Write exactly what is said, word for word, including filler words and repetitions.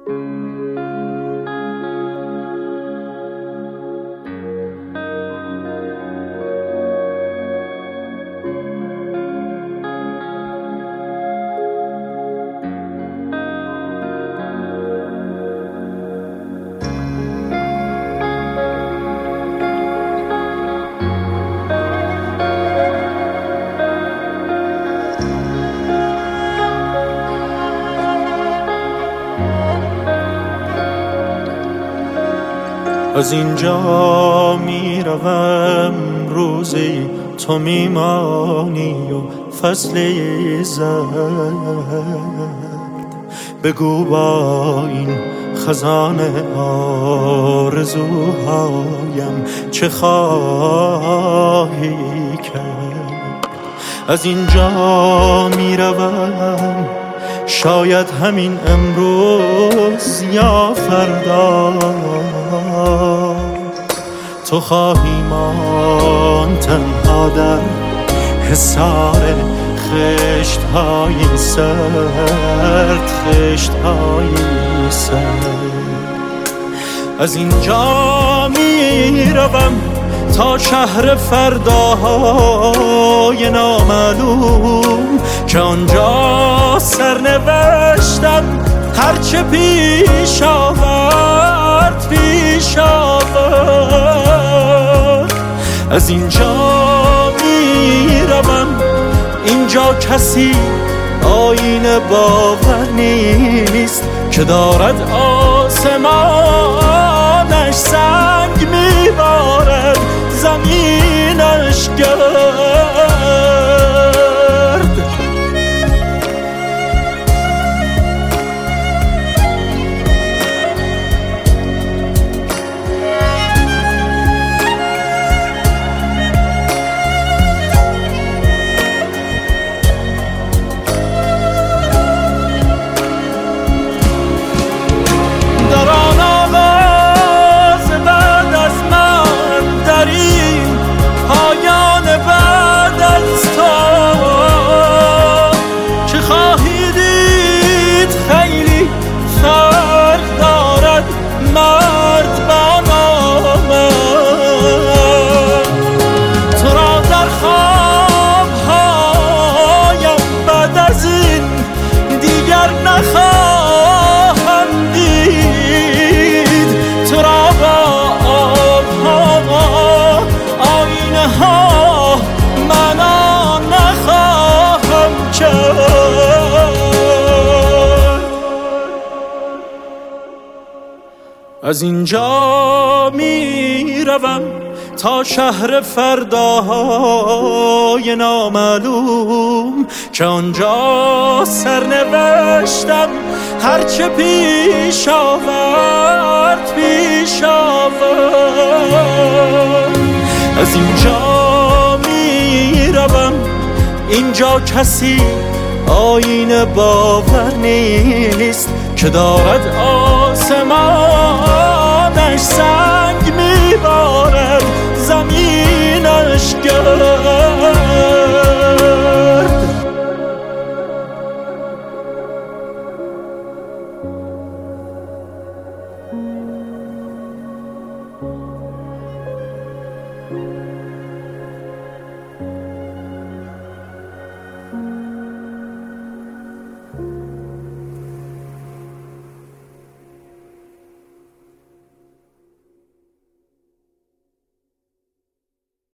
از اینجا می روم روزی تو میمانی و فصل زرد، بگو با این خزانه آرزوهایم چه خواهی کرد. از اینجا می روم شاید همین امروز یا فردا تو خواهی ماند تنها در حصار خشت‌های سرد، خشت‌های سرد. از اینجا می روم تا شهر فرداهای نامعلوم که آنجا سرنوشتم هرچه پیش آورد پیش آورد. از اینجا می روم اینجا کسی آینه باور نیست که دارد آسمانش سنگ میبارد زمینش گرد. از اینجا می روم تا شهر فرداهای نامعلوم که آنجا سرنوشتم هرچه پیش آورد پیش آورد. از اینجا می روم اینجا کسی آینه باور نیست که دارد آسمانش سنگ میبارد زمینش گرد.